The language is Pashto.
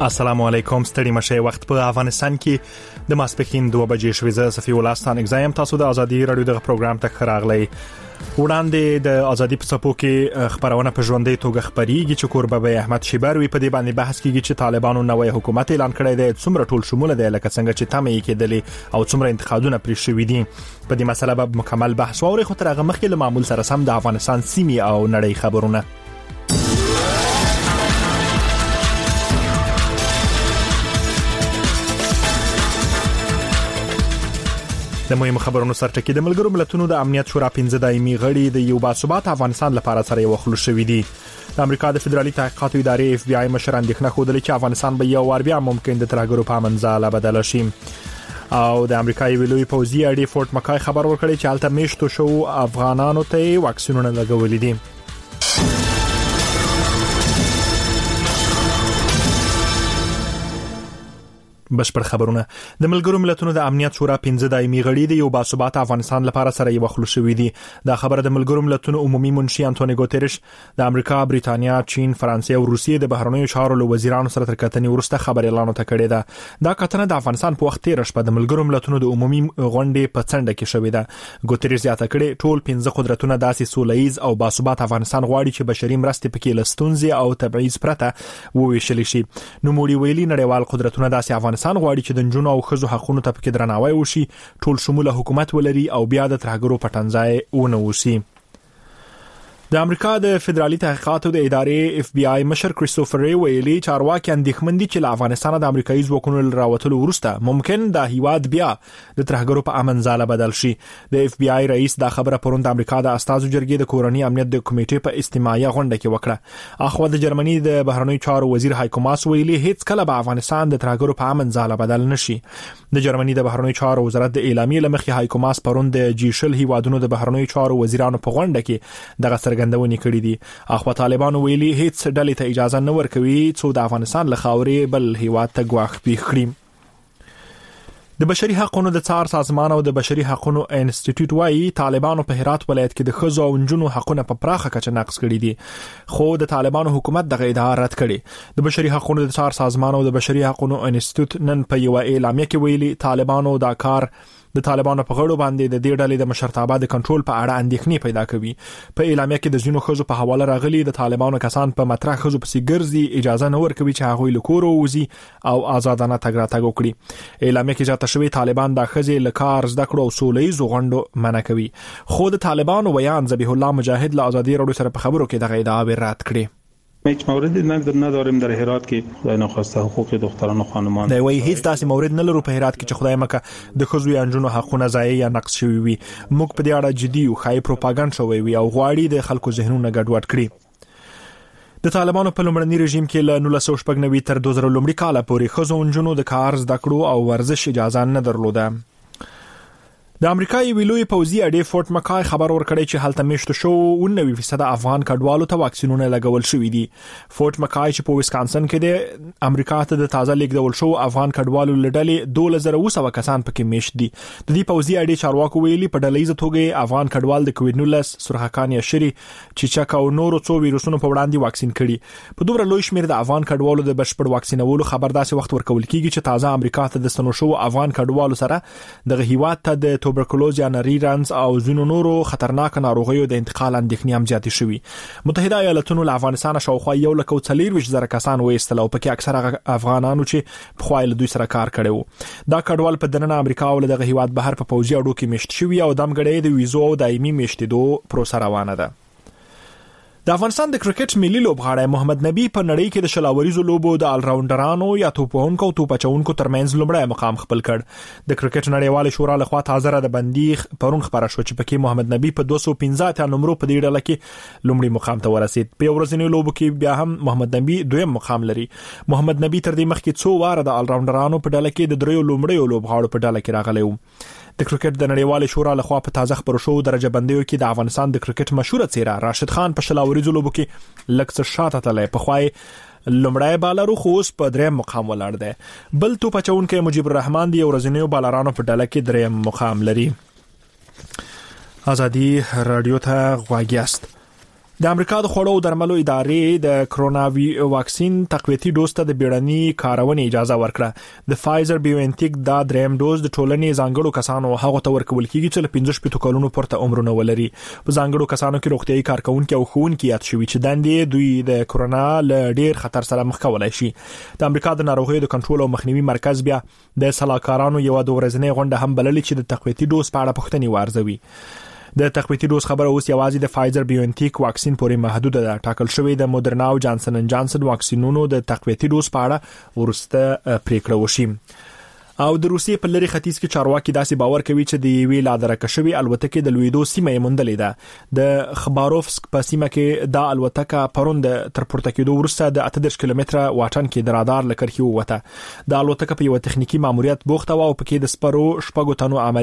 السلام علیکم. ستړي مشه. وخت په افغانستان کې د ماسپښین 2 بجې شوې. زه صفي الله ستان اگزایم. تاسو د ازادي رادیو د پروګرام ته خراغلی. وړاندې د ازادي په صفو کې خبرونه په ژوندۍ توګه خبريږي چې کوربه احمد شیبروي په دې باندې بحث کوي چې طالبانو نوې حکومت اعلان کړی دی، څومره ټول شموله دی لکه څنګه چې تمه یې کېدلې او څومره انتقادونه پرې شوي دي. په دې مسله به مکمل بحث ووري، خو تر هغه مخکې له معمول سره سم د افغانستان سیمې او نړۍ خبرونه. د مهمو خبرونو سرټکی. د ملګرو ملتونو د امنیت شورا 15 دایمي غړي د یو باثبات افغانستان لپاره سره یو خلو شوي دي. د امریکا د فدرالي تحقیقاتو ادارې FBI مشر اندېښنه خوده چې افغانستان به یو وار بیا ممکن د ترهګرو په منځاله بدل شي. او د امریکا یو لوی پوځي اډې فورت مکای خبر ورکړی چې هلته میشتو شو افغانانو ته واکسینونه لګولې دي. بشپړ خبرونه. د ملګرو ملتونو د امنیت شورا 15 دایمي غړي د یو باثبات افغانستان لپاره سره یو خلو شوي دي. دا خبره د ملګرو ملتونو عمومي منشي انټونی ګوتریش د امریکا، بریتانیا، چین، فرانسې او روسیې د بهرنیو چارو له وزیرانو سره تر کتنې وروسته خبر اعلان کړی ده. دا کتنه د افغانستان په وخت تیر شپه د ملګرو ملتونو د عمومي غونډې په څنډه کې شوې ده. ګوتریش زیاته کړې ټول 15 قدرتونه داسې سولهییز او باثبات افغانستان غواړي چې بشري مرستې پکې لستونزي او تبعیض پرته وویشل شي. نو موږ ویلي نړیوال قدرتونه داسې افغانستان غواړي چې د جنونو او خزو حقوقو ته پکې درناوی وشي، ټول شموله حکومت ولري او بیا د ترهګرو پټنځای ونه وسی. د امریکا د فدرالي تحقیقاتو د ادارې FBI مشر کریستوفر ری ویلي چارواکي اندېښمن دي چې له افغانستان د امریکایي ځواکونو راوتلو وروسته ممکن د هیواد بیا د ترهګرو په امن ځاله بدل شي. د FBI رئیس دا خبره پروند د امریکا د استازو جرګې د کورنۍ امنیت د کمیټې په استماعي غونډه کې وکړه. اخو د جرمني د بهرنیو چارو وزیر هایکو ماس ویلي هیڅ کله به افغانستان د ترهګرو په امن ځاله بدل نشي. د جرمني د بهرنیو چارو وزارت د اعلامیې لمخې هایکو ماس پروند د G20 هیوادونو د بهرنیو چارو وزیرانو په غونډه کې دغه څرګندونه کړې دي. اخو طالبانو ویلي هیڅ ډلې ته اجازه نه ورکوي څو د افغانستان له خاورې بل هیواد ته ګواښ پیښ کړي. د بشري حقوقو د څار سازمان او د بشري حقوقو انسټیټیوټ وايي طالبانو په هرات ولایت کې د خزو او نجونو حقوقونه په پراخه کچه نقض کړي دي، خو د طالبانو حکومت دغه ادعا رد کړي. د بشري حقوقو د څار سازمان او د بشري حقوقو انسټیټیوټ نن په یو اعلامیه کې ویلي طالبانو دا کار د طالبانو په غړو باندې د دې ډلې د مشرتابه د کنټرول په اړه اندېښنې پیدا کوي. په اعلامیه کې د ځینو خزو په حواله راغلي د طالبانو کسان په مطرح خزو پسې ګرځي، اجازه نه ورکوي چې هغوی له کور ووځي او آزادانه تګ راتګ وکړي. اعلامیه کې ځاته شوی طالبان د خزې له کار زده کړو او سولهییز غونډو منع کوي، خو د طالبانو ویان ذبیح الله مجاهد له ازادي رادیو سره په خبرو کې دغه ادعا رد کړې. هیچ موردی نداریم در هرات که خدای نخواسته حقوق دختران و خانمان. دا وایي هیڅ داسې مورد نه لرو په هرات کې چې خدای مکه د خزو یا نجونو حقوقونه ضایع یا نقض شوي وي. موږ په دې اړه جدي او خای پروپاګاندا شوی وي او غواړي د خلکو ذهنونه ګډوډ کړي. د طالبانو په لومړني رژیم کې له 1990 تر 2000 لومړي کال پورې خزو نجونو د کار زده کړو او ورزش اجازه نه درلوده. د امریکا یو لوی پوځي اډې فورت مکای خبر ورکړی چې هلته میشتو شو 90% افغان کډوالو ته واکسینونه لګول شوي دي. فورت مکای چې په ویسکانسن کې د امریکا ته د تازه لیږدول شو افغان کډوالو لړلې 2200 کسان پکې میشت دي. د دې پوځي اډې چارواکو ویلي په ډلهیزه توګه افغان کډوال د کووډ-19 سرخکان یشری چیچک او نورو څو ویروسونو په وړاندې واکسین کړي. په دومره لوی شمېر د افغان کډوالو د بشپړ واکسینولو خبر داسې وخت ورکول کیږي چې تازه امریکا ته د ستنو شو افغان کډوالو سره دغه هیواد ته د توبرکلوز یا نریرانس او ځینو نورو خطرناک ناروغیو د انتقال اندېښنې هم زیاتې شوي. متحده ایالاتونو له افغانستان شاوخوا 140,000 کسان وایستل او پکې اکثره افغانانو چې په خوایل دوی سره کار کړي وو. دا کډوال په دننه امریکا او دغه هیواد بهر په پوځي اډو کې میشت شوي او دمګړې د ویزو او دایمي میشتېدو پروسه روانه ده. د افغانستان د کرکټ ملي لوبغاړی محمد نبی په نړۍ کې د شلاوریزو لوبو د الراونډرانو یا توپونکو او توپچونکو ترمنځ لومړی مقام خپل کړ. د کرکټ نړیوال شورا لخوا تازه د بندي پرون خبره شو چې پکې محمد نبی په 215 نمبر په دې ډله کې لومړی مقام ته ورسید. په ورځنیو لوبو کې بیا هم محمد نبی دویم مقام لري. محمد نبی تر دې مخکې څو واره د الراونډرانو په ډله کې د دریو لومړیو لوبغاړو په ډله کې راغلی و. د کرکټ د نړیوال شورا لخوا په تازه خبرو شو درجه بندیو کې د افغانستان د کرکټ مشهور څیره راشد خان په شلاوریزو لوبو کې لکه شاته تللی په خوای لومړی بالر خو اوس په دریم مقام ولاړ دی. بل توپچونکو مجيب الرحمن دی ورځنیو بالرانو په ډله کې دریم مقام لري. ازادي رادیو ته غواګیاست. د امریکا د خوړو او درملو ادارې د کرونا واکسین تقویتي ډوز ته د بیړني کارونې اجازه ورکړه. د فایزر بایوانټیک دا دریم ډوز د ټولنې ځانګړو کسانو هغه ته ورکول کیږي چې له 15 کلونو پورته عمرونه ولري. په ځانګړو کسانو کې روغتيایي کارکونکو او ښوونکي یاد شوي چې دندې دوی د کرونا له ډیر خطر سره مخ کولای شي. د امریکا د ناروغیو د کنټرول او مخنیوي مرکز بیا د صلاحکارانو یو د ورځنۍ غونډه هم بللې چې د تقویتي ډوز په اړه پوښتنې وارزوي. د تقویتي ډوز خبره اوس یوازې د فایزر بایوانټیک واکسین پورې محدود ده. ټاکل شوی د مودرنا او جانسن اند جانسن واکسینونو د تقویتي ډوز په اړه ورسته پریکړه وشي. او د روسیې په لری ختیځ کې چارواکي داسې باور کوي چې د ویل لادرکه شوی الوتکې د لویدو سیمه موندلې ده. د خباروفسک په سیمه کې د الوتکه پروند تر پورته کېدو وروسته د 18 کیلومتره واټن کې د رادار لکرخي ووته. د الوتکه په یو تخنیکی ماموریت بوخته او پکې د سپرو شپږو تنو عمل